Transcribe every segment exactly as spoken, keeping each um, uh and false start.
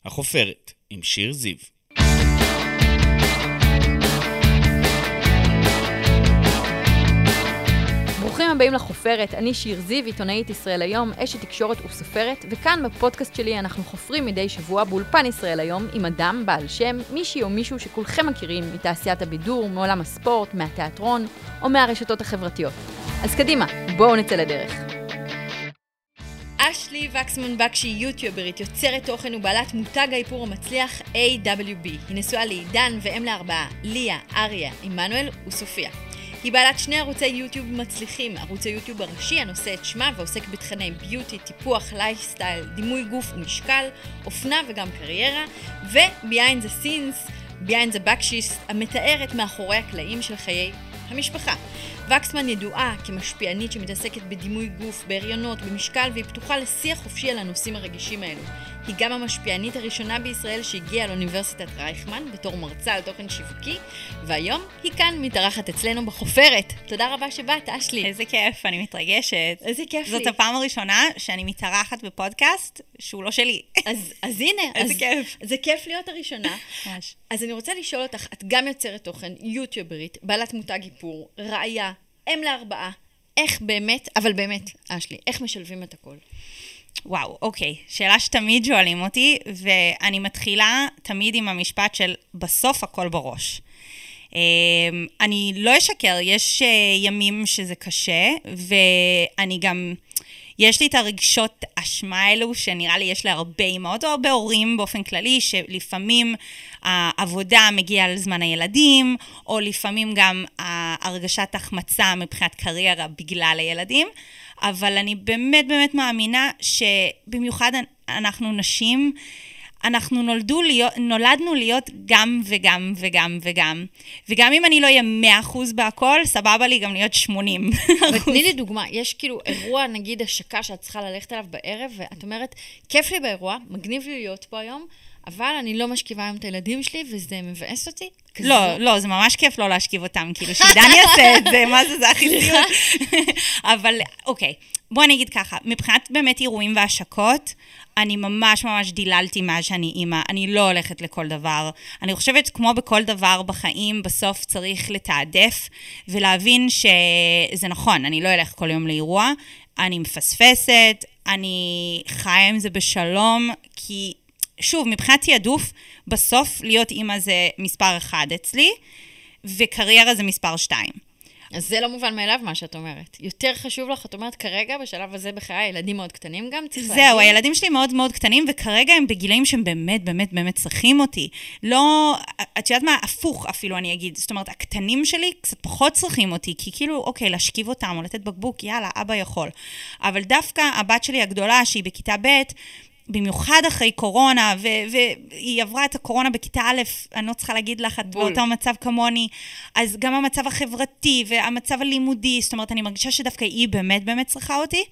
החופרת, עם שיר זיו. ברוכים הבאים לחופרת, אני שיר זיו, עיתונאית ישראל היום, אשת תקשורת וסופרת, וכאן בפודקאסט שלי אנחנו חופרים מדי שבוע באולפן ישראל היום עם אדם, בעל שם, מישהי או מישהו שכולכם מכירים מתעשיית הבידור, מעולם הספורט, מהתיאטרון או מהרשתות החברתיות. אז קדימה, בואו נצא לדרך. אשלי וקסמן בקשי, יוטיוברית, יוצרת תוכן ובעלת מותג האיפור המצליח איי דאבליו בי. היא נשואה לעידן ואם לארבעה, ליה, אריה, עמנואל וסופיה. היא בעלת שני ערוצי יוטיוב מצליחים, ערוץ היוטיוב הראשי הנושא את שמה ועוסק בתכני ביוטי, טיפוח, לייפסטייל, דימוי גוף ומשקל, אופנה וגם קריירה, ו-Behind the Scenes, Behind the Backshees, המתארת מאחורי הקלעים של חיי המשפחה. וקסמן ידועה כמשפיענית שמתעסקת בדימוי גוף, בהריונות, במשקל, והיא פתוחה לשיח חופשי על הנושאים הרגישים האלו. היא גם המשפיענית הראשונה בישראל שהגיעה לאוניברסיטת רייכמן בתור מרצה על תוכן שיווקי, והיום היא כאן מתארחת אצלנו בחופרת. תודה רבה שבאת, אשלי. איזה כיף, אני מתרגשת. איזה כיף זאת לי. הפעם הראשונה שאני מתארחת בפודקאסט שהוא לא שלי. אז, אז הנה, איזה אז, כיף. זה כיף להיות הראשונה. ממש. אז אני רוצה לשאול אותך, את גם יוצרת תוכן, יוטיוברית, בעלת מותג איפור, ראיה, אם לארבעה, איך באמת, אבל באמת, אשלי, איך משלבים את הכל? וואו, אוקיי. שאלה שתמיד שואלים אותי, ואני מתחילה תמיד עם המשפט של בסוף הכל בראש. אני לא אשקר, יש ימים שזה קשה, ואני גם, יש לי את הרגשות אשמה האלו, שנראה לי יש להרבה אמהות או הרבה הורים באופן כללי, שלפעמים העבודה מגיעה על זמן הילדים, או לפעמים גם הרגשת החמצה מבחינת קריירה בגלל הילדים, אבל אני באמת באמת מאמינה שבמיוחד אנחנו נשים, אנחנו נולדו להיות, נולדנו להיות גם וגם וגם וגם. וגם אם אני לא אהיה מאה אחוז בהכל, סבבה לי גם להיות שמונים אחוז. ותני לי דוגמה, יש כאילו אירוע, נגיד השקה שאת צריכה ללכת אליו בערב, ואת אומרת, כיף לי באירוע, מגניב לי להיות פה היום, אבל אני לא משכיבה היום את הילדים שלי, וזה מבאס אותי. לא, לא, זה ממש כיף לא להשכיב אותם, כאילו שעידן יעשה את זה, מה זה, זה הכי סיוט. אבל, אוקיי, בוא אני אגיד ככה, מבחינת באמת אירועים והשקות, אני ממש ממש דיללתי מאז שאני אימא, אני לא הולכת לכל דבר. אני חושבת כמו בכל דבר בחיים, בסוף צריך לתעדף ולהבין שזה נכון, אני לא אלך כל יום לאירוע, אני מפספסת, אני חיה עם זה בשלום, כי שוב, מבחינת תיעדוף, בסוף להיות אימא זה מספר אחד אצלי, וקריירה זה מספר שתיים. אז זה לא מובן מאליו מה שאת אומרת. יותר חשוב לך, את אומרת כרגע, בשלב הזה בחיי, ילדים מאוד קטנים גם, צריך להגיד. זהו, הילדים שלי מאוד מאוד קטנים, וכרגע הם בגילאים שהם באמת באמת באמת צריכים אותי. לא, את יודעת מה, הפוך אפילו אני אגיד. זאת אומרת, הקטנים שלי קצת פחות צריכים אותי, כי כאילו, אוקיי, להשכיב אותם או לתת בקבוק, יאללה, אבא יכול. אבל דווקא הבת שלי הגדולה, שהיא בכיתה ב', במיוחד אחרי קורונה, והיא עברה את הקורונה בכיתה א', אני לא צריכה להגיד לך, את באותו מצב כמוני, אז גם המצב החברתי והמצב הלימודי, זאת אומרת, אני מרגישה שדווקא היא באמת באמת צריכה אותי,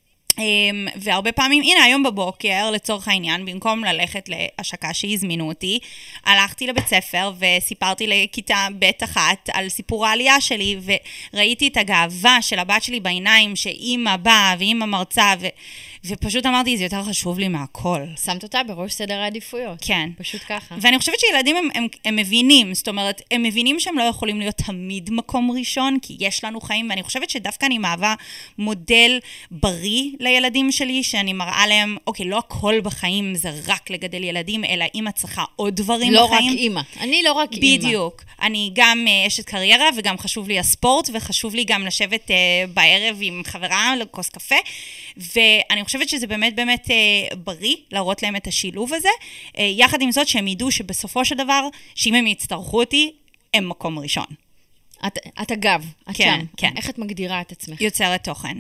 והרבה פעמים, הנה היום בבוקר, לצורך העניין, במקום ללכת להשקה שהזמינו אותי, הלכתי לבית ספר וסיפרתי לכיתה ב' אחת על סיפור העלייה שלי, וראיתי את הגאווה של הבת שלי בעיניים, שאימא באה ואימא מרצה, ו... ופשוט אמרתי, זה יותר חשוב לי מהכל. שמת אותה בראש סדר העדיפויות. כן. פשוט ככה. ואני חושבת שילדים הם, הם, הם מבינים, זאת אומרת, הם מבינים שהם לא יכולים להיות תמיד מקום ראשון, כי יש לנו חיים, ואני חושבת שדווקא אני מהווה מודל בריא לילדים שלי, שאני מראה להם, אוקיי, לא הכל בחיים זה רק לגדל ילדים, אלא אמא צריכה עוד דברים לא בחיים. רק אמא. אני לא רק אמא. בדיוק. אני גם uh, אשת קריירה, וגם חשוב לי הספורט, וחשוב לי גם לשבת uh, בערב עם חברה לכוס קפה, ואני חושבת שזה באמת באמת uh, בריא להראות להם את השילוב הזה, uh, יחד עם זאת שהם ידעו שבסופו של דבר, שאם הם יצטרכו אותי, הם מקום ראשון. את, את אגב, את כן, שם. כן. איך את מגדירה את עצמך? יוצרת תוכן.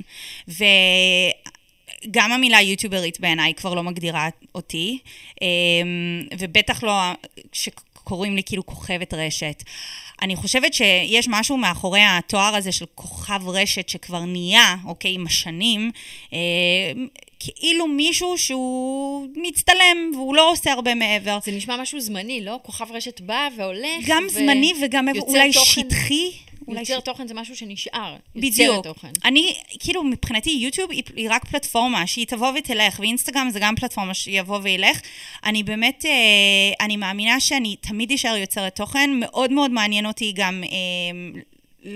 וגם המילה יוטיוברית בעיניי כבר לא מגדירה אותי, ובטח לא שקוראים לי כאילו כוכבת רשת. אני חושבת שיש משהו מאחורי התואר הזה של כוכב רשת שכבר נהיה, אוקיי, עם השנים, אה, כאילו מישהו שהוא מצטלם והוא לא עושה הרבה מעבר. זה נשמע משהו זמני, לא? כוכב רשת בא והולך. גם ו... זמני וגם אולי תוכן... שטחי. יוצר ש... תוכן זה משהו שנשאר. בדיוק. אני, כאילו, מבחינתי, יוטיוב היא, היא רק פלטפורמה שהיא תבוא ותלך, ואינסטגרם זה גם פלטפורמה שיבוא וילך. אני באמת, אה, אני מאמינה שאני תמיד אשאר יוצרת תוכן, מאוד מאוד מעניין אותי גם אה, ל...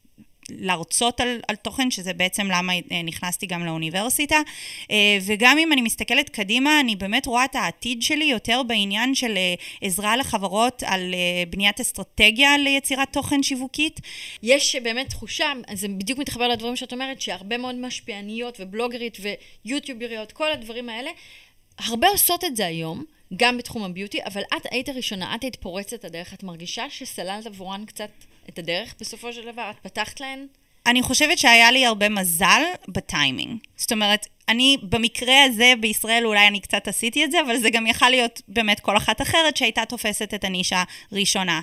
להרצות על, על תוכן, שזה בעצם למה נכנסתי גם לאוניברסיטה, וגם אם אני מסתכלת קדימה, אני באמת רואה את העתיד שלי יותר בעניין של עזרה לחברות על בניית אסטרטגיה ליצירת תוכן שיווקית. יש באמת תחושה, זה בדיוק מתחבר לדברים שאת אומרת, שהרבה מאוד משפיעניות ובלוגרית ויוטיובריות, כל הדברים האלה, הרבה עושות את זה היום, גם בתחום הביוטי, אבל את היית הראשונה, את היית פורצת הדרך, את מרגישה שסללת עבורן קצת את הדרך בסופו של דבר? את פתחת להן? אני חושבת שהיה לי הרבה מזל בטיימינג. זאת אומרת, אני במקרה הזה בישראל אולי אני קצת עשיתי את זה, אבל זה גם יכל להיות באמת כל אחת אחרת שהייתה תופסת את הנישה ראשונה.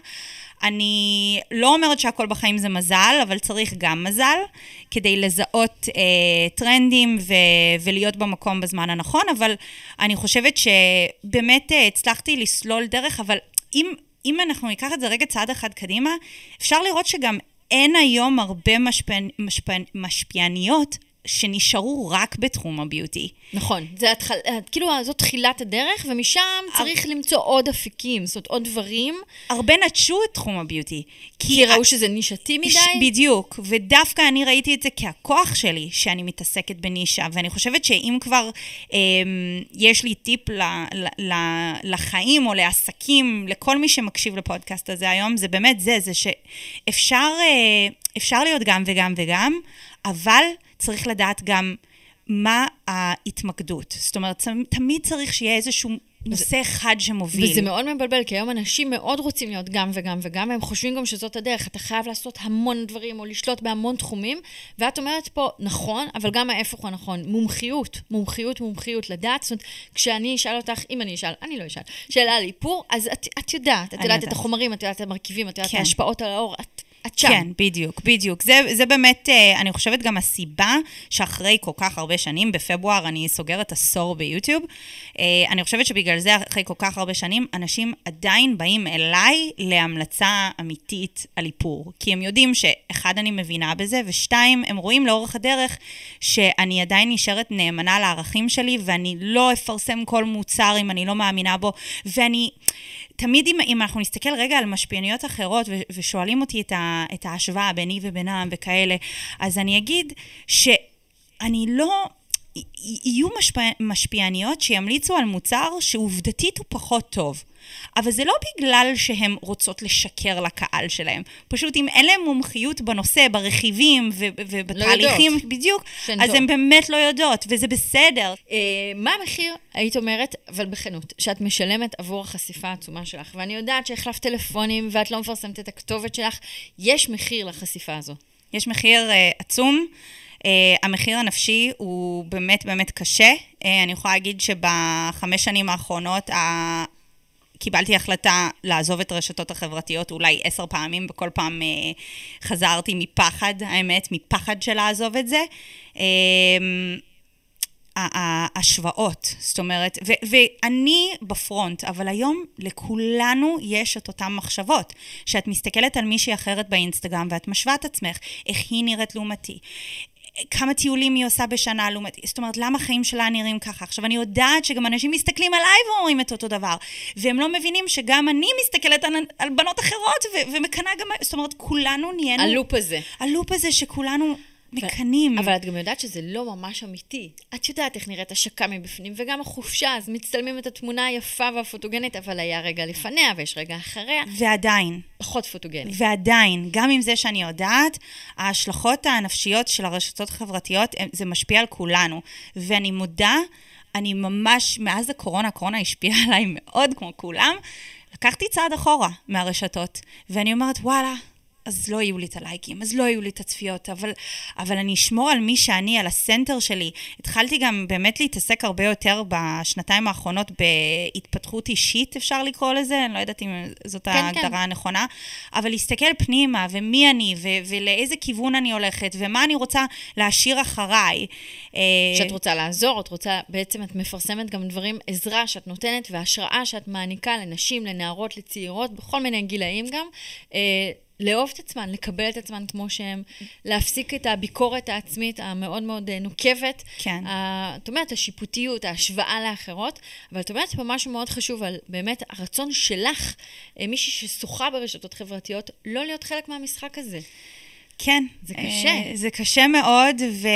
אני לא אומרת שהכל בחיים זה מזל, אבל צריך גם מזל, כדי לזהות אה, טרנדים ו- ולהיות במקום בזמן הנכון, אבל אני חושבת שבאמת אה, הצלחתי לסלול דרך, אבל אם... אם אנחנו ניקח את זה רגע צעד אחד קדימה, אפשר לראות שגם אין היום הרבה משפיע, משפיע, משפיעניות שנשארו רק בתחום הביוטי. נכון, זה התחל, כאילו זאת תחילת הדרך, ומשם צריך הר... למצוא עוד אפיקים, זאת אומרת עוד דברים. הרבה נטשו את תחום הביוטי. כי, כי ראו שזה נישתי מדי? בדיוק, ודווקא אני ראיתי את זה כהכוח שלי, שאני מתעסקת בנישה, ואני חושבת שאם כבר אה, יש לי טיפ ל, ל, ל, לחיים או לעסקים, לכל מי שמקשיב לפודקאסט הזה היום, זה באמת זה, זה שאפשר אה, אפשר להיות גם וגם וגם, אבל צריך לדעת גם מה ההתמקדות. זאת אומרת, תמיד צריך שיהיה איזשהו נושא אחד שמוביל. וזה מאוד מבלבל, כי היום אנשים מאוד רוצים להיות גם וגם וגם, והם חושבים גם שזאת הדרך. אתה חייב לעשות המון דברים, או לשלוט בהמון תחומים, ואת אומרת פה, נכון, אבל גם ההפך הוא נכון. מומחיות, מומחיות, מומחיות, לדעת. זאת אומרת, כשאני אשאל אותך, אם אני אשאל, אני לא אשאל, שאלה על איפור, אז את, את יודעת, את יודעת את החומרים, את יודעת את המרכיבים, את יודעת את ההשפעות על האור, את... כן, בדיוק, בדיוק. זה, זה באמת, אני חושבת גם הסיבה שאחרי כל כך הרבה שנים, בפברואר אני סוגרת עשור ביוטיוב, אני חושבת שבגלל זה אחרי כל כך הרבה שנים, אנשים עדיין באים אליי להמלצה אמיתית על איפור. כי הם יודעים שאחד אני מבינה בזה, ושתיים, הם רואים לאורך הדרך שאני עדיין נשארת נאמנה לערכים שלי, ואני לא אפרסם כל מוצר אם אני לא מאמינה בו, ואני... תמיד אם, אם אנחנו נסתכל רגע על משפיעניות אחרות ו- ושואלים אותי את, ה- את ההשוואה ביני ובינם וכאלה, אז אני אגיד שאני לא... יהיו משפיע, משפיעניות שימליצו על מוצר שעובדתית הוא פחות טוב. אבל זה לא בגלל שהן רוצות לשקר לקהל שלהם. פשוט אם אין להם מומחיות בנושא, ברכיבים ו- ובתהליכים, לא בדיוק, אז הן באמת לא יודעות, וזה בסדר. אה, מה המחיר, היית אומרת, אבל בכנות, שאת משלמת עבור החשיפה העצומה שלך? ואני יודעת שהחלפת טלפונים ואת לא מפרסמת את הכתובת שלך. יש מחיר לחשיפה הזו. יש מחיר אה, עצום. Uh, המחיר הנפשי הוא באמת באמת קשה. Uh, אני יכולה להגיד שבחמש שנים האחרונות uh, קיבלתי החלטה לעזוב את הרשתות החברתיות אולי עשר פעמים, וכל פעם uh, חזרתי מפחד, האמת, מפחד של לעזוב את זה. Uh, ההשוואות, זאת אומרת, ו- ואני בפרונט, אבל היום לכולנו יש את אותם מחשבות, שאת מסתכלת על מישהי אחרת באינסטגרם, ואת משווה את עצמך, איך היא נראית לעומתי, כמה טיולים היא עושה בשנה לעומתי, זאת אומרת, למה החיים שלה נראים ככה? עכשיו, אני יודעת שגם אנשים מסתכלים עליי ואומרים את אותו דבר, והם לא מבינים שגם אני מסתכלת על, על בנות אחרות, ו- ומקנה גם, זאת אומרת, כולנו נהיינו... הלופ הזה. הלופ הזה שכולנו... מקנים. אבל את גם יודעת שזה לא ממש אמיתי. את יודעת איך נראית השקה מבפנים, וגם החופשה, אז מצטלמים את התמונה היפה והפוטוגנית, אבל היה רגע לפניה ויש רגע אחריה. ועדיין. פחות פוטוגנית. ועדיין, גם עם זה שאני יודעת, ההשלכות הנפשיות של הרשתות החברתיות, זה משפיע על כולנו. ואני מודה, אני ממש, מאז הקורונה, הקורונה השפיעה עליי מאוד, כמו כולם, לקחתי צעד אחורה מהרשתות, ואני אומרת, וואלה, אז לא יהיו לי את הלייקים, אז לא יהיו לי את הצפיות, אבל, אבל אני אשמור על מי שאני, על הסנטר שלי. התחלתי גם באמת להתעסק הרבה יותר בשנתיים האחרונות בהתפתחות אישית, אפשר לקרוא לזה, אני לא יודעת אם זאת כן, ההגדרה כן. הנכונה, אבל להסתכל פנימה, ומי אני, ו- ולאיזה כיוון אני הולכת, ומה אני רוצה להשאיר אחריי. שאת רוצה לעזור, את רוצה, בעצם את מפרסמת גם דברים, עזרה שאת נותנת, והשראה שאת מעניקה לנשים, לנערות, לצעירות, בכל מיני גילאים גם, לאהוב את עצמן, לקבל את עצמן כמו שהן, להפסיק את הביקורת העצמית המאוד מאוד נוקבת. כן. את אומרת, השיפוטיות, ההשוואה לאחרות, אבל את אומרת פה משהו מאוד חשוב על באמת הרצון שלך, מישהי ששוחה ברשתות חברתיות, לא להיות חלק מהמשחק הזה. כן. זה קשה. זה קשה מאוד, ו...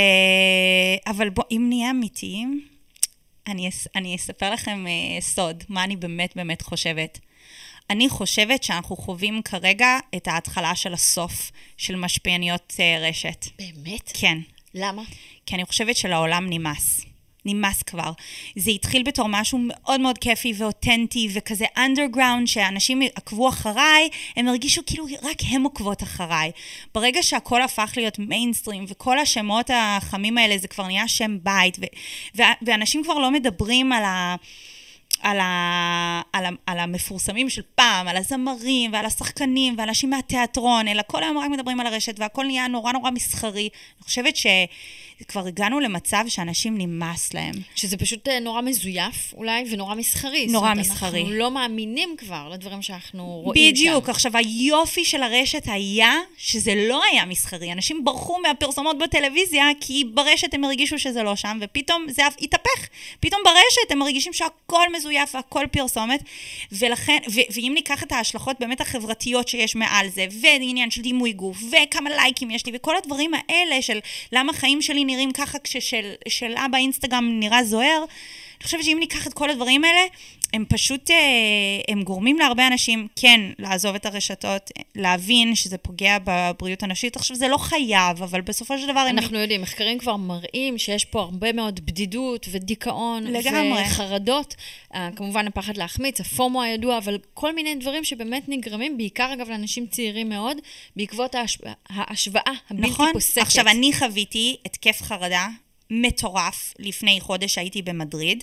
אבל בוא, אם נהיה אמיתיים, אני, אס... אני אספר לכם סוד, מה אני באמת באמת חושבת. אני חושבת שאנחנו חווים כרגע את ההתחלה של הסוף של משפיעניות רשת. באמת? כן. למה? כי אני חושבת שלעולם נמאס. נמאס כבר. זה התחיל בתור משהו מאוד מאוד כיפי ואותנטי וכזה underground, שאנשים עקבו אחריי, הם הרגישו כאילו רק הם עוקבות אחריי. ברגע שהכל הפך להיות מיינסטרים, וכל השמות החמים האלה, זה כבר נהיה שם בית, ו- ו- ואנשים כבר לא מדברים על ה... על, ה, על, ה, על המפורסמים של פעם, על הזמרים ועל השחקנים ועל אנשים מהתיאטרון, אלא כל היום רק מדברים על הרשת והכל נהיה נורא נורא מסחרי. אני חושבת שכבר הגענו למצב שאנשים נמאס להם. שזה פשוט נורא מזויף אולי ונורא מסחרי. נורא זאת אומרת, מסחרי. אנחנו לא מאמינים כבר לדברים שאנחנו רואים בדיוק. שם. עכשיו היופי של הרשת היה שזה לא היה מסחרי. אנשים ברחו מהפרסומות בטלוויזיה כי ברשת הם הרגישו שזה לא שם, ופתאום זה התהפך. פתאום ברשת הם מרגישים שהכל מזויף והכל פרסומת, ולכן, ו- ואם ניקח את ההשלכות באמת החברתיות שיש מעל זה, ועניין של דימוי גוף, וכמה לייקים יש לי, וכל הדברים האלה של למה החיים שלי נראים ככה כששל של אבא אינסטגרם נראה זוהר, אני חושבת שאם ניקח את כל הדברים האלה, הם פשוט, הם גורמים להרבה אנשים, כן, לעזוב את הרשתות, להבין שזה פוגע בבריאות הנפשית. עכשיו, זה לא חייב, אבל בסופו של דבר... אנחנו הם... יודעים, מחקרים כבר מראים שיש פה הרבה מאוד בדידות ודיכאון לגמרי. וחרדות. כמובן, הפחד להחמיץ, הפומו הידוע, אבל כל מיני דברים שבאמת נגרמים, בעיקר אגב לאנשים צעירים מאוד, בעקבות ההשוואה, ההשוואה הבלתי נכון. פוסקת. עכשיו, אני חוויתי התקף חרדה מטורף לפני חודש שהייתי במדריד,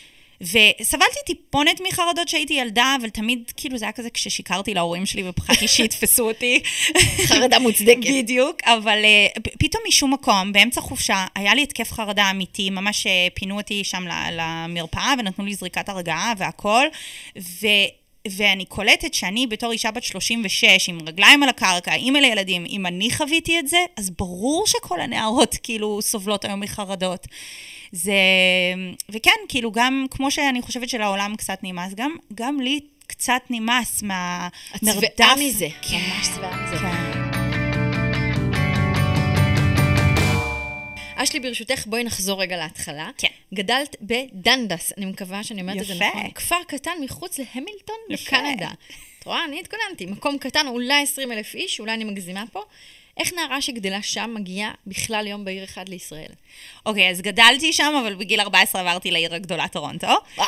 וסבלתי טיפונת מחרדות שהייתי ילדה, אבל תמיד כאילו זה היה כזה כששיקרתי להורים שלי ופחדתי שיתפסו אותי. חרדה מוצדקת. בדיוק, אבל uh, פתאום משום מקום, באמצע חופשה, היה לי התקף חרדה אמיתי, ממש פינו אותי שם למרפאה ונתנו לי זריקת הרגעה והכל, ו... ואני קולטת שאני בתור אישה בת שלושים ושש, עם רגליים על הקרקע, עם אלה ילדים, אם אני חוויתי את זה, אז ברור שכל הנערות כאילו סובלות היום מחרדות. זה, וכן, כאילו גם, כמו שאני חושבת שלעולם קצת נמאס, גם, גם לי קצת נמאס מהמרדף. הצבעה מזה. כן. ממש צבעה מזה. כן. אשלי, ברשותך, בואי נחזור רגע להתחלה. כן. גדלת בדנדס, אני מקווה שאני אומרת את זה יפה. נכון. כפר קטן מחוץ להמילטון יפה. בקנדה. את רואה, אני התכוננתי. מקום קטן, אולי עשרים אלף איש, אולי אני מגזימה פה. איך נערה שגדלה שם מגיעה בכלל יום בעיר אחד לישראל? אוקיי, אז גדלתי שם, אבל בגיל ארבע עשרה עברתי לעיר הגדולה טורונטו.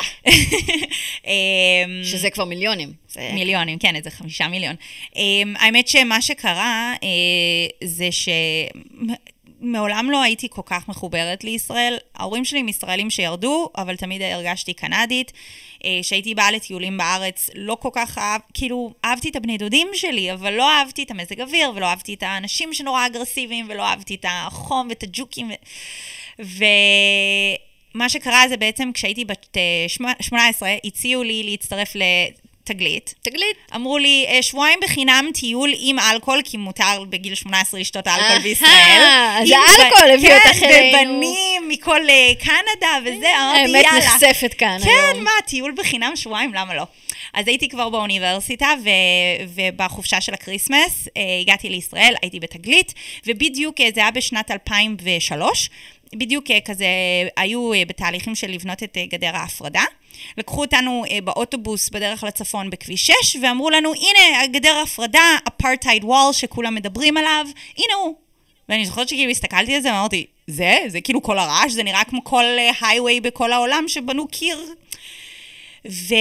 שזה כבר מיליונים. מיליונים, כן, איזה חמישה מיליון. האמת שמה שקרה זה ש... מעולם לא הייתי כל כך מחוברת לישראל. ההורים שלי הם ישראלים שירדו, אבל תמיד הרגשתי קנדית. שהייתי באה לטיולים בארץ, לא כל כך אהב, כאילו, אהבתי את הבני דודים שלי, אבל לא אהבתי את המזג אוויר, ולא אהבתי את האנשים שנורא אגרסיביים, ולא אהבתי את החום ואת הג'וקים. ו... ומה שקרה זה בעצם, כשהייתי בת שמונה עשרה, הציעו לי להצטרף ל... תגלית. תגלית. אמרו לי, שבועיים בחינם טיול עם אלכוהול, כי מותר בגיל שמונה עשרה לשתות אלכוהול בישראל. אז האלכוהול הביא אותך אלינו. כן, ובנים מכל קנדה וזה, אמרתי, יאללה. האמת נחשפת כאן. כן, מה, טיול בחינם שבועיים, למה לא? אז הייתי כבר באוניברסיטה, ובחופשה של הקריסמס, הגעתי לישראל, הייתי בתגלית, ובדיוק זה היה בשנת אלפיים ושלוש, בדיוק כזה, היו בתהליכים של לבנות את גדר ההפרדה. לקחו אותנו באוטובוס בדרך לצפון בכביש שש, ואמרו לנו, הנה, הגדר ההפרדה, אפרטייד וול שכולם מדברים עליו, הנה הוא. ואני זוכרת שכאילו הסתכלתי על זה, ואמרתי, זה? זה כאילו כל הרעש, זה נראה כמו כל הייווי בכל העולם שבנו קיר. ו...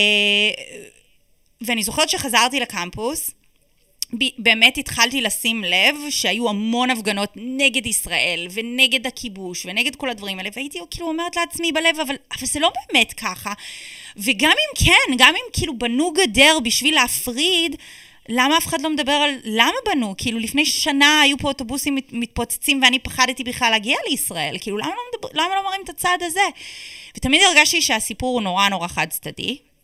ואני זוכרת שחזרתי לקמפוס, באמת התחלתי לשים לב שהיו המון הפגנות נגד ישראל ונגד הכיבוש ונגד כל הדברים האלה, והייתי כאילו אומרת לעצמי בלב, אבל, אבל זה לא באמת ככה. וגם אם כן, גם אם כאילו בנו גדר בשביל להפריד, למה אף אחד לא מדבר על למה בנו? כאילו לפני שנה היו פה אוטובוסים מתפוצצים ואני פחדתי בכלל להגיע לישראל. כאילו למה לא, מדבר, למה לא מראים את הצעד הזה? ותמיד הרגשתי שהסיפור הוא נורא נורא חד צדדי.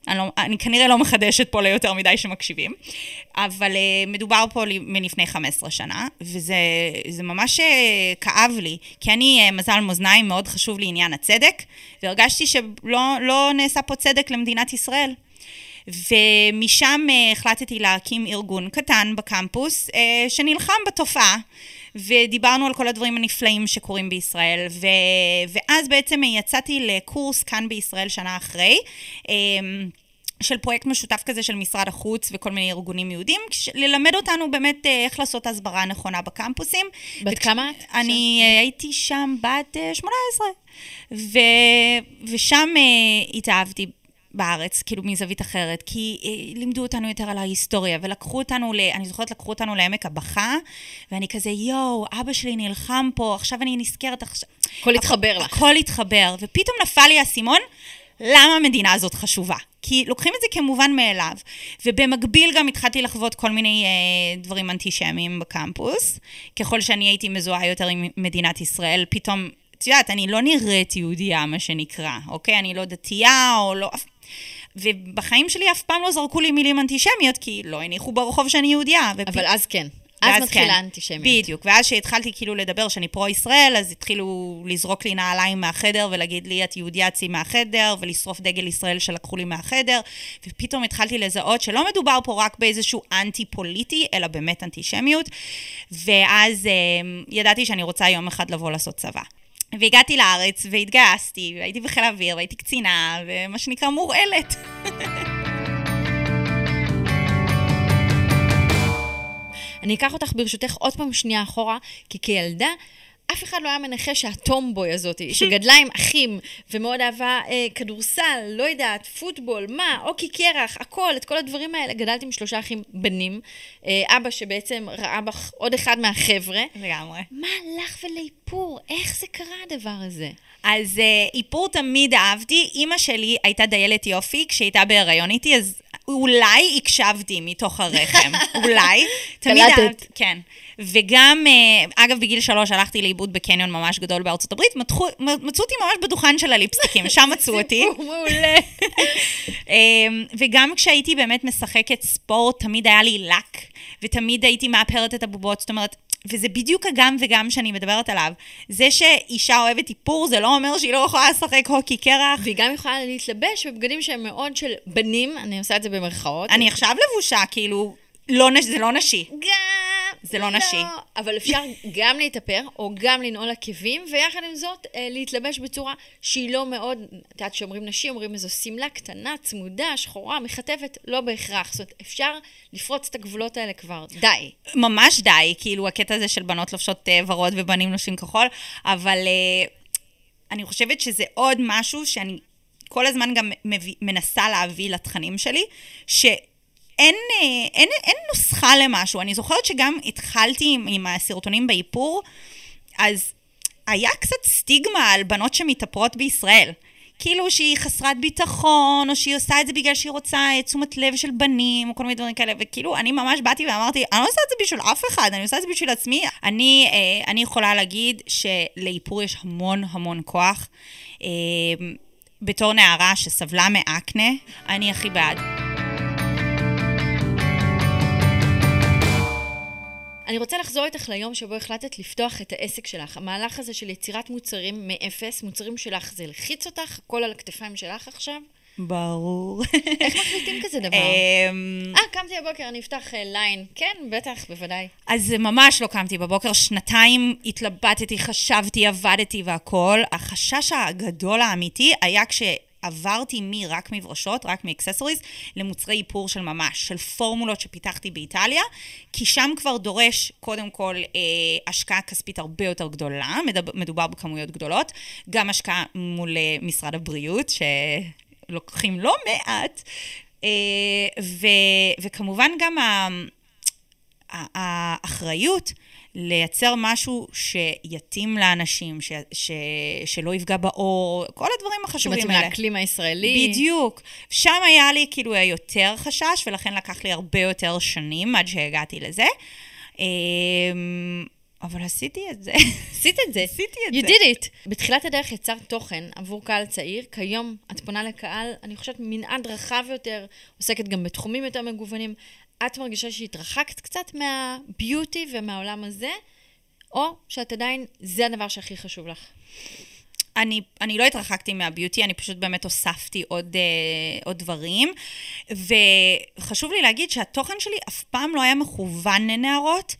אני, לא, אני כנראה לא מחדשת פה ליותר מדי שמקשיבים, אבל uh, מדובר פה מלפני חמש עשרה שנה, וזה זה ממש uh, כאב לי, כי אני uh, מזל מאזניים, מאוד חשוב לי עניין הצדק, והרגשתי שלא לא נעשה פה צדק למדינת ישראל. ומשם uh, החלטתי להקים ארגון קטן בקמפוס, uh, שנלחם בתופעה, ודיברנו על כל הדברים הנפלאים שקורים בישראל, ו... ואז בעצם יצאתי לקורס כאן בישראל שנה אחרי, של פרויקט משותף כזה של משרד החוץ וכל מיני ארגונים יהודים, ללמד אותנו באמת איך לעשות הסברה נכונה בקמפוסים. בת כמה את? אני הייתי שם בת שמונה עשרה, ו... ושם התאהבתי בארץ, כאילו מזווית אחרת, כי אה, לימדו אותנו יותר על ההיסטוריה, ולקחו אותנו, ל, אני זוכרת, לקחו אותנו לעמק הבכה, ואני כזה, יואו, אבא שלי נלחם פה, עכשיו אני נזכרת, עכשיו... הכל התחבר לך. הכל התחבר, ופתאום נפל לי הסימון, למה המדינה הזאת חשובה? כי לוקחים את זה כמובן מאליו, ובמקביל גם התחלתי לחוות כל מיני אה, דברים אנטישמיים בקמפוס, ככל שאני הייתי מזוהה יותר עם מדינת ישראל, פתאום, את יודעת, אני לא נראית יהודייה, מה שנקרא, אוקיי? אני לא דתייה, או לא... ובחיים שלי אף פעם לא זרקו לי מילים אנטישמיות, כי לא הניחו ברחוב שאני יהודייה. ופ... אבל אז כן. אז מתחילה כן. האנטישמיות. בדיוק. ואז שהתחלתי כאילו לדבר שאני פרו-ישראל, אז התחילו לזרוק לי נעליים מהחדר, ולהגיד לי, את יהודייה צי מהחדר, ולשרוף דגל ישראל שלקחו לי מהחדר, ופתאום התחלתי לזהות שלא מדובר פה רק באיזשהו אנטי-פוליטי, אלא באמת אנטישמיות, ואז אה, ידעתי שאני רוצה יום אחד לבוא לעשות צבא. והגעתי לארץ והתגייסתי, והייתי בחיל האוויר, והייתי קצינה, ומה שנקרא מורעלת. אני אקח אותך ברשותך עוד פעם שנייה אחורה, כי כילדה, אף אחד לא היה מנחה שהטומבוי הזאת, שגדלה עם אחים, ומאוד אהבה אה, כדורסל, לא יודעת, פוטבול, מה, אוקי קרח, הכל, את כל הדברים האלה, גדלתי עם שלושה אחים בנים, אה, אבא שבעצם ראה בך עוד אחד מהחבר'ה. לגמרי. מה לך ולאיפור? איך זה קרה הדבר הזה? אז אה, איפור תמיד אהבתי, אמא שלי הייתה דיילת יופי, כשהייתה בהיריון איתי, אז אולי הקשבתי מתוך הרחם, אולי. תמיד אהבתי, כן. וגם, אגב, בגיל שלוש הלכתי לאיבוד בקניון ממש גדול בארצות הברית, מצאו אותי ממש בדוכן של הליפסטיקים, שם מצאו אותי. סיפור מעולה. וגם כשהייתי באמת משחקת ספורט, תמיד היה לי לק, ותמיד הייתי מאפרת את הבובות, זאת אומרת, וזה בדיוק הגם וגם שאני מדברת עליו. זה שאישה אוהבת איפור, זה לא אומר שהיא לא יכולה לשחק הוקי קרח. והיא גם יכולה להתלבש בבגדים שהם מאוד של בנים, אני עושה את זה במרכאות. אני עכשיו לבושה, כאילו, לא, זה לא נשי. גם... זה לא נשי. אבל אפשר גם להתאפר, או גם לנעול עקבים, ויחד עם זאת, להתלבש בצורה שהיא לא מאוד, את יודעת שאומרים נשי, אומרים איזו סמלה קטנה, צמודה, שחורה, מחטפת, לא בהכרח. זאת אומרת, אפשר לפרוץ את הגבולות האלה כבר. די. ממש די, כאילו הקטע הזה של בנות לובשות ורוד ובנים לובשים כחול, אבל אני חושבת שזה עוד משהו שאני כל הזמן גם מנסה להביא לתכנים שלי, ש... אין, אין, אין נוסחה למשהו. אני זוכרת שגם התחלתי עם, עם הסרטונים באיפור, אז היה קצת סטיגמה על בנות שמתאפרות בישראל. כאילו שהיא חסרת ביטחון, או שהיא עושה את זה בגלל שהיא רוצה תשומת לב של בנים, או כל מיני דברים כאלה. וכאילו, אני ממש באתי ואמרתי, אני לא עושה את זה בשביל אף אחד, אני עושה את זה בשביל עצמי. אני, אני יכולה להגיד שלאיפור יש המון המון כוח. בתור נערה שסבלה מאקנה, אני הכי בעד. אני רוצה לחזור איתך ליום שבו החלטת לפתוח את העסק שלך. המהלך הזה של יצירת מוצרים מאפס, מוצרים שלך, זה לחיץ אותך, הכל על הכתפיים שלך עכשיו? ברור. איך מחליטים כזה דבר? אה, קמתי בבוקר, אני אפתח ליין. כן, בטח, בוודאי. אז ממש לא קמתי בבוקר, שנתיים התלבטתי, חשבתי, עבדתי והכל. החשש הגדול האמיתי היה כש... עברתי מרק מברשות, רק מאקססוריז, למוצרי איפור של ממש, של פורמולות שפיתחתי באיטליה, כי שם כבר דורש, קודם כל, אה, השקעה כספית הרבה יותר גדולה, מדובר בכמויות גדולות, גם השקעה מול אה, משרד הבריאות, שלוקחים לא מעט, אה, ו, וכמובן גם ה, האחריות, לייצר משהו שיתאים לאנשים, ש, ש, שלא יפגע באור, כל הדברים החשובים האלה. שמתאים לאקלים הישראלי. בדיוק. שם היה לי כאילו יותר חשש, ולכן לקח לי הרבה יותר שנים עד שהגעתי לזה. אבל עשיתי את זה. עשית את זה. עשיתי את you זה. did it. בתחילת הדרך יצרת תוכן עבור קהל צעיר, כיום את פונה לקהל, אני חושבת מנעד רחב יותר, עוסקת גם בתחומים יותר מגוונים. את מרגישה שהתרחקת קצת מהביוטי ומהעולם הזה, או שאת עדיין, זה הדבר שהכי חשוב לך? אני, אני לא התרחקתי מהביוטי, אני פשוט באמת הוספתי עוד, אה, עוד דברים, וחשוב לי להגיד שהתוכן שלי אף פעם לא היה מכוון לנערות,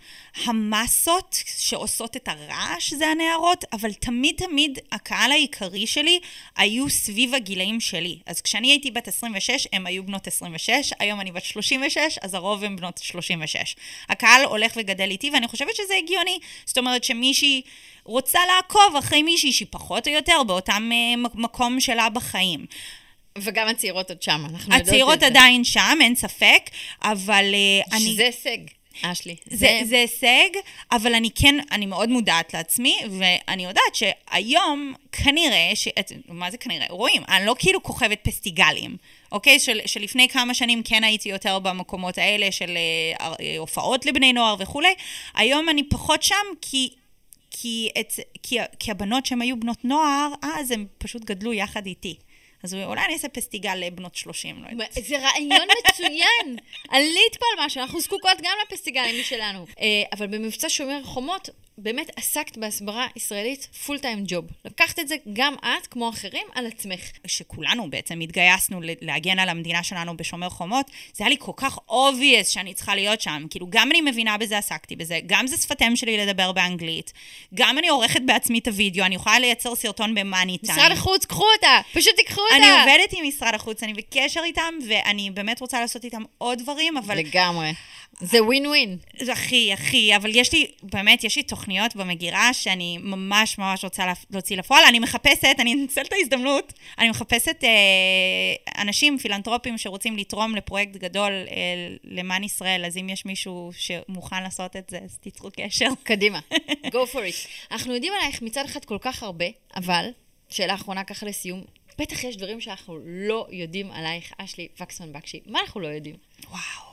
המסות שעושות את הרעש זה הנערות, אבל תמיד תמיד הקהל העיקרי שלי היו סביב הגילאים שלי. אז כשאני הייתי בת עשרים ושש, הם היו בנות עשרים ושש, היום אני בת שלושים ושש, אז הרוב הם בנות שלושים ושש. הקהל הולך וגדל איתי, ואני חושבת שזה הגיוני. זאת אומרת שמישהי רוצה לעקוב אחרי מישהי שהיא פחות או יותר באותם uh, מקום שלה בחיים. וגם הצעירות עוד שם, אנחנו יודעות את זה. הצעירות עדיין שם, אין ספק, אבל uh, אני... שזה הישג, אשלי. זה, זה הישג, אבל אני כן, אני מאוד מודעת לעצמי, ואני יודעת שהיום כנראה, ש... מה זה כנראה? רואים, אני לא כאילו כוכבת פסטיגלים, אוקיי? של, שלפני כמה שנים כן הייתי יותר במקומות האלה של uh, הופעות לבני נוער וכו'. היום אני פחות שם, כי... כי, את, כי, כי הבנות שהן היו בנות נוער, אז הן פשוט גדלו יחד איתי. אז אולי אני אעשה פסטיגל לבנות שלושים, לא יודעת. זה רעיון מצוין. עלית פה על משהו, אנחנו זקוקות גם לפסטיגלים שלנו. אבל במבצע שומר חומות, באמת עסקת בהסברה ישראלית פול טיים ג'וב. לקחת את זה גם את, כמו אחרים, על עצמך. שכולנו בעצם התגייסנו להגן על המדינה שלנו בשומר חומות, זה היה לי כל כך obvious שאני צריכה להיות שם. כאילו, גם אני מבינה בזה, עסקתי בזה, גם זה שפתם שלי לדבר באנגלית, גם אני עורכת בעצמי את הוידאו, אני יכולה לייצר סרטון במאני טיים. משרד החוץ, קחו אותה, פשוט תיקחו אותה. אני עובדת עם משרד החוץ, אני בקשר איתם, ואני באמת רוצה לעשות איתם עוד דברים, אבל... לגמרי. זה ווין ווין. זה הכי, הכי, אבל יש לי, באמת, יש לי תוכניות במגירה שאני ממש ממש רוצה להוציא לפועל. אני מחפשת, אני אנצל את ההזדמנות, אני מחפשת אה, אנשים פילנטרופים שרוצים לתרום לפרויקט גדול אה, למען ישראל, אז אם יש מישהו שמוכן לעשות את זה, אז תיצרו קשר. קדימה, go for it. אנחנו יודעים עלייך מצד אחד כל כך הרבה, אבל, שאלה אחרונה ככה לסיום, בטח יש דברים שאנחנו לא יודעים עלייך, אשלי וקסמן בקשי. מה אנחנו לא יודעים? וואו.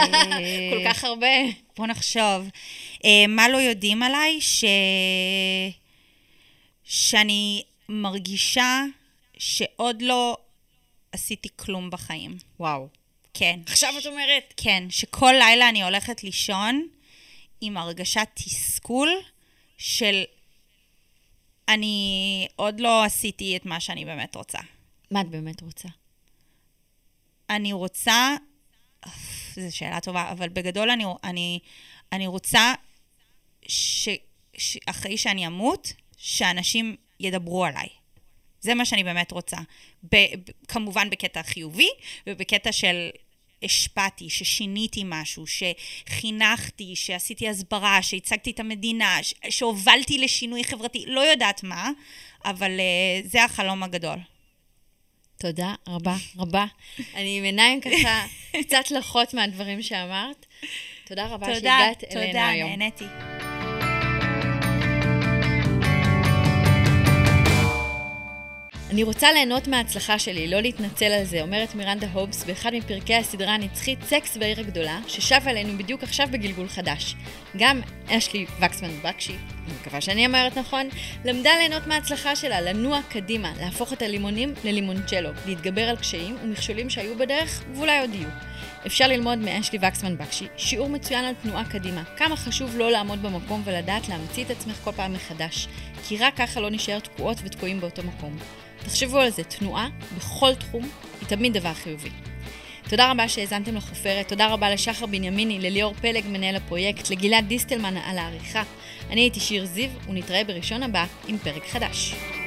כל כך הרבה. בוא נחשוב. מה לא יודעים עליי? ש... שאני מרגישה שעוד לא עשיתי כלום בחיים. וואו. כן. עכשיו את אומרת? כן, שכל לילה אני הולכת לישון עם הרגשת תסכול של אני עוד לא עשיתי את מה שאני באמת רוצה. מה את באמת רוצה? אני רוצה... זו שאלה טובה, אבל בגדול אני, אני, אני רוצה ש, ש, אחרי שאני אמות, שאנשים ידברו עליי. זה מה שאני באמת רוצה. ב, ב, כמובן בקטע חיובי, ובקטע של השפעתי, ששיניתי משהו, שחינכתי, שעשיתי הסברה, שהצגתי את המדינה, ש, שהובלתי לשינוי חברתי, לא יודעת מה, אבל uh, זה החלום הגדול. תודה רבה רבה. אני עם עיניים ככה קצת לחות מהדברים שאמרת. תודה רבה שהגעת אלינו היום. תודה, נהניתי. אני רוצה ליהנות מההצלחה שלי, לא להתנצל על זה, אומרת מירנדה הובס באחד מפרקי הסדרה הנצחית סקס בעיר הגדולה, ששב עלינו בדיוק עכשיו בגלגול חדש. גם אשלי וקסמן בקשי, אני מקווה שאני אמרת נכון, למדה ליהנות מההצלחה שלה, לנוע קדימה, להפוך את הלימונים ללימונצ'לו, להתגבר על קשיים ומכשולים שהיו בדרך ואולי עוד יהיו. אפשר ללמוד מאשלי וקסמן בקשי שיעור מצוין על תנועה קדימה, כמה חשוב לא לעמוד במקום ולדעת להמציא את עצמך כל פעם מחדש, כי רק ככה לא נשאר תקועות ותקועים באותו מקום. תחשבו על זה, תנועה בכל תחום היא תמיד דבר חיובי. תודה רבה שהאזנתם לחופרת, תודה רבה לשחר בנימיני, לליאור פלג מנהל הפרויקט, לגלעד דיסטלמן על העריכה. אני הייתי שיר זיו ונתראה בראשון הבא עם פרק חדש.